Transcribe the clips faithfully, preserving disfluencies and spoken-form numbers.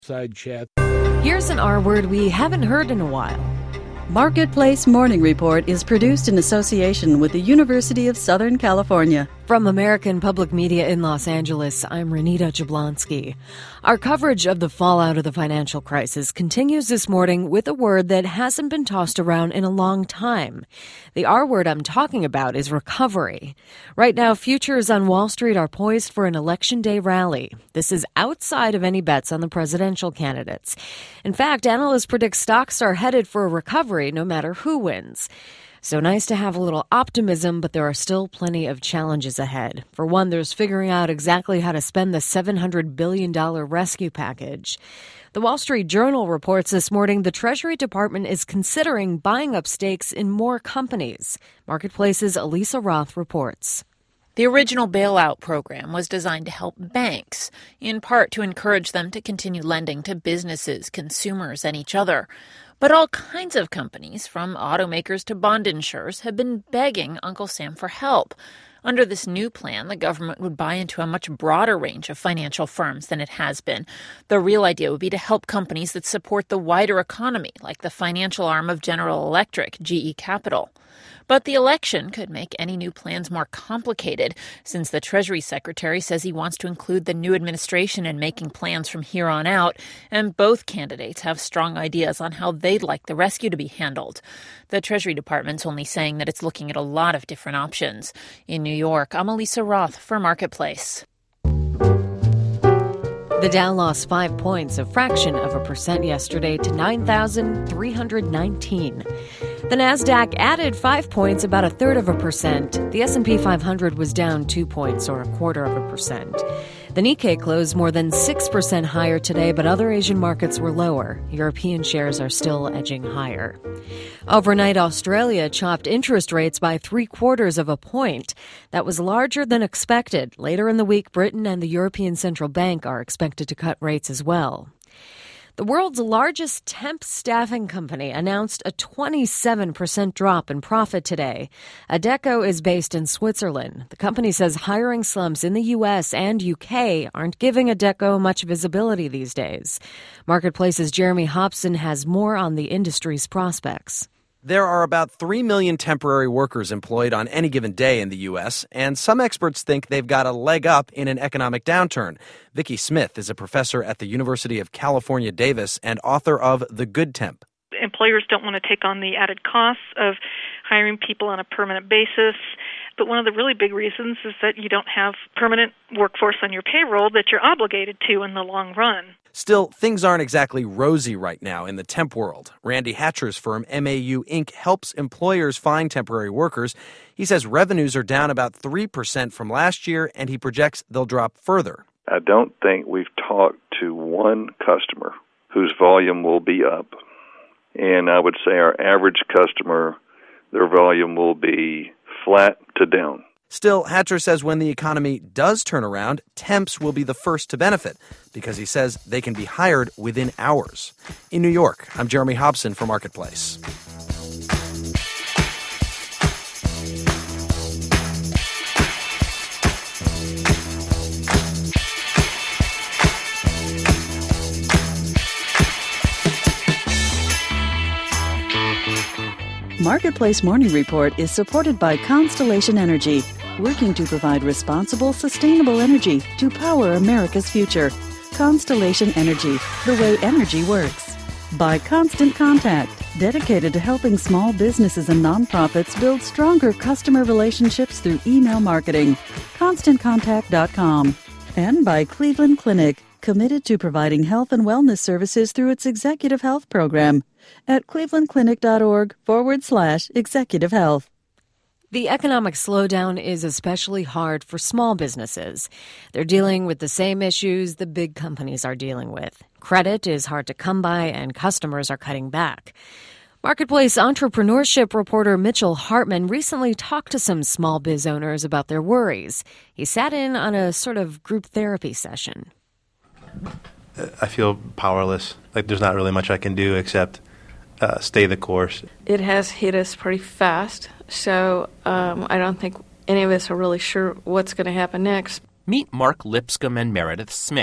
Side chat. Here's an R word we haven't heard in a while. Marketplace Morning Report is produced in association with the University of Southern California. From American Public Media in Los Angeles, I'm Renita Jablonski. Our coverage of the fallout of the financial crisis continues this morning with a word that hasn't been tossed around in a long time. The R word I'm talking about is recovery. Right now, futures on Wall Street are poised for an election day rally. This is outside of any bets on the presidential candidates. In fact, analysts predict stocks are headed for a recovery no matter who wins. So nice to have a little optimism, but there are still plenty of challenges ahead. For one, there's figuring out exactly how to spend the seven hundred billion dollars rescue package. The Wall Street Journal reports this morning the Treasury Department is considering buying up stakes in more companies. Marketplace's Elisa Roth reports. The original bailout program was designed to help banks, in part to encourage them to continue lending to businesses, consumers, and each other. But all kinds of companies, from automakers to bond insurers, have been begging Uncle Sam for help. Under this new plan, the government would buy into a much broader range of financial firms than it has been. The real idea would be to help companies that support the wider economy, like the financial arm of General Electric, G E Capital. But the election could make any new plans more complicated, since the Treasury Secretary says he wants to include the new administration in making plans from here on out, and both candidates have strong ideas on how they'd like the rescue to be handled. The Treasury Department's only saying that it's looking at a lot of different options. In New York, I'm Elisa Roth for Marketplace. The Dow lost five points, a fraction of a percent yesterday, to nine thousand three hundred nineteen. The Nasdaq added five points, about a third of a percent. The S and P five hundred was down two points, or a quarter of a percent. The Nikkei closed more than six percent higher today, but other Asian markets were lower. European shares are still edging higher. Overnight, Australia chopped interest rates by three quarters of a point. That was larger than expected. Later in the week, Britain and the European Central Bank are expected to cut rates as well. The world's largest temp staffing company announced a twenty-seven percent drop in profit today. Adecco is based in Switzerland. The company says hiring slumps in the U S and U K aren't giving Adecco much visibility these days. Marketplace's Jeremy Hobson has more on the industry's prospects. There are about three million temporary workers employed on any given day in the U S, and some experts think they've got a leg up in an economic downturn. Vicki Smith is a professor at the University of California, Davis, and author of The Good Temp. Employers don't want to take on the added costs of hiring people on a permanent basis. But one of the really big reasons is that you don't have permanent workforce on your payroll that you're obligated to in the long run. Still, things aren't exactly rosy right now in the temp world. Randy Hatcher's firm, M A U Incorporated, helps employers find temporary workers. He says revenues are down about three percent from last year, and he projects they'll drop further. I don't think we've talked to one customer whose volume will be up. And I would say our average customer, their volume will be flat to down. Still, Hatcher says when the economy does turn around, temps will be the first to benefit because he says they can be hired within hours. In New York, I'm Jeremy Hobson for Marketplace. Marketplace Morning Report is supported by Constellation Energy, working to provide responsible, sustainable energy to power America's future. Constellation Energy, the way energy works. By Constant Contact, dedicated to helping small businesses and nonprofits build stronger customer relationships through email marketing. constant contact dot com. And by Cleveland Clinic, committed to providing health and wellness services through its executive health program at clevelandclinic.org forward slash executive health. The economic slowdown is especially hard for small businesses. They're dealing with the same issues the big companies are dealing with. Credit is hard to come by, and customers are cutting back. Marketplace entrepreneurship reporter Mitchell Hartman recently talked to some small biz owners about their worries. He sat in on a sort of group therapy session. I feel powerless. Like there's not really much I can do except uh, stay the course. It has hit us pretty fast, so um, I don't think any of us are really sure what's going to happen next. Meet Mark Lipscomb and Meredith Smith.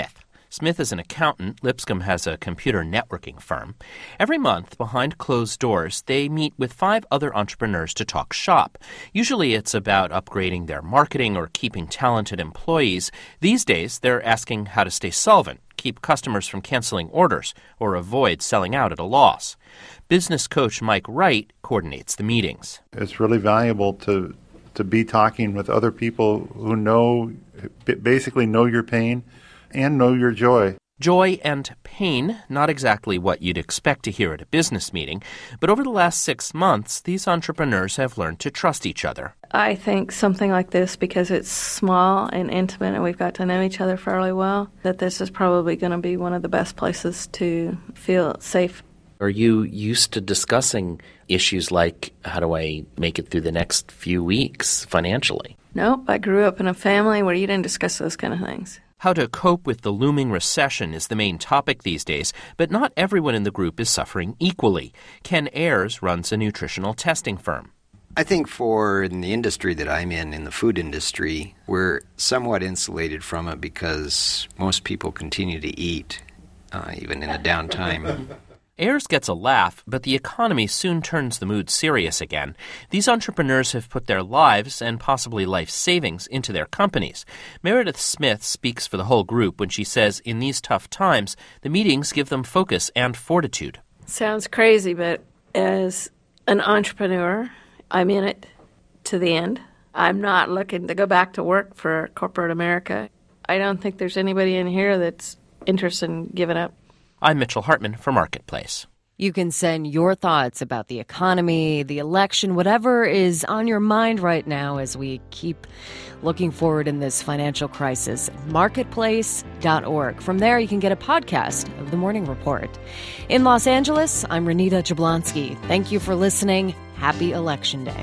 Smith is an accountant. Lipscomb has a computer networking firm. Every month, behind closed doors, they meet with five other entrepreneurs to talk shop. Usually it's about upgrading their marketing or keeping talented employees. These days, they're asking how to stay solvent, keep customers from canceling orders, or avoid selling out at a loss. Business coach Mike Wright coordinates the meetings. It's really valuable to to be talking with other people who know, basically know your pain and know your joy. Joy and pain, not exactly what you'd expect to hear at a business meeting, but over the last six months, these entrepreneurs have learned to trust each other. I think something like this, because it's small and intimate and we've got to know each other fairly well, that this is probably going to be one of the best places to feel safe. Are you used to discussing issues like, how do I make it through the next few weeks financially? Nope, I grew up in a family where you didn't discuss those kind of things. How to cope with the looming recession is the main topic these days, but not everyone in the group is suffering equally. Ken Ayers runs a nutritional testing firm. I think for in the industry that I'm in, in the food industry, we're somewhat insulated from it because most people continue to eat, uh, even in a downtime. Ayers gets a laugh, but the economy soon turns the mood serious again. These entrepreneurs have put their lives and possibly life savings into their companies. Meredith Smith speaks for the whole group when she says in these tough times, the meetings give them focus and fortitude. Sounds crazy, but as an entrepreneur, I'm in it to the end. I'm not looking to go back to work for corporate America. I don't think there's anybody in here that's interested in giving up. I'm Mitchell Hartman for Marketplace. You can send your thoughts about the economy, the election, whatever is on your mind right now as we keep looking forward in this financial crisis. marketplace dot org. From there, you can get a podcast of the Morning Report. In Los Angeles, I'm Renita Jablonski. Thank you for listening. Happy Election Day.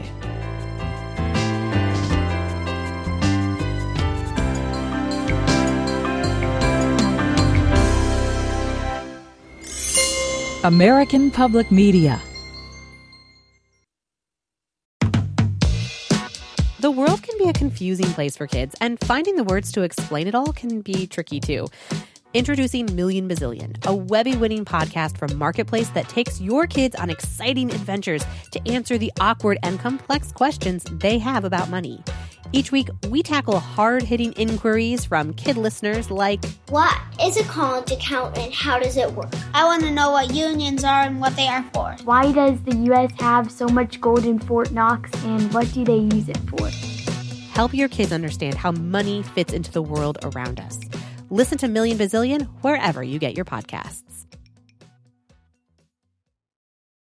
American Public Media. The world can be a confusing place for kids, and finding the words to explain it all can be tricky too. Introducing Million Bazillion, a Webby-winning podcast from Marketplace that takes your kids on exciting adventures to answer the awkward and complex questions they have about money. Each week, we tackle hard-hitting inquiries from kid listeners like, what is a college account and how does it work? I want to know what unions are and what they are for. Why does the U S have so much gold in Fort Knox and what do they use it for? Help your kids understand how money fits into the world around us. Listen to Million Bazillion wherever you get your podcasts.